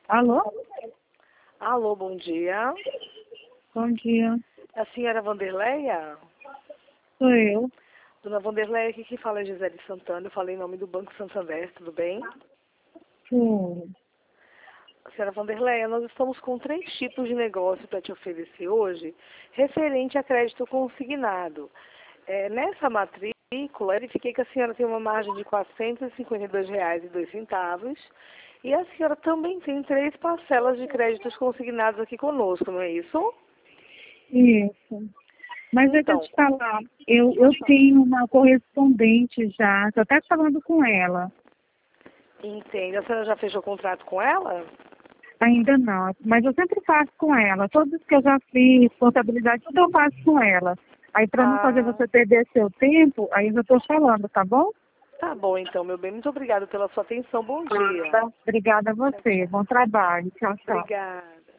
Alô? Alô, bom dia. Bom dia. É a senhora Vanderleia? Sou eu. Dona Vanderleia, aqui que fala é Gisele Santana. Eu falei em nome do Banco Santander, tudo bem? Sou. Senhora Vanderleia, nós estamos com 3 tipos de negócio para te oferecer hoje, referente a crédito consignado. Nessa matrícula, verifiquei que a senhora tem uma margem de R$ 452,02 e a senhora também tem 3 parcelas de créditos consignados aqui conosco, não é isso? Isso. Mas deixa eu Então, te falar, eu tenho uma correspondente já, estou até falando com ela. entende. A senhora já fechou contrato com ela? Ainda não, mas eu sempre faço com ela. Todos que eu já fiz, contabilidade, tudo eu faço com ela. Aí para não fazer Ah, você perder seu tempo, aí eu estou falando, tá bom? tá bom então, meu bem. Muito obrigada pela sua atenção. Bom dia. Tá. Obrigada a você. Bom trabalho. Tchau, tchau. Obrigada.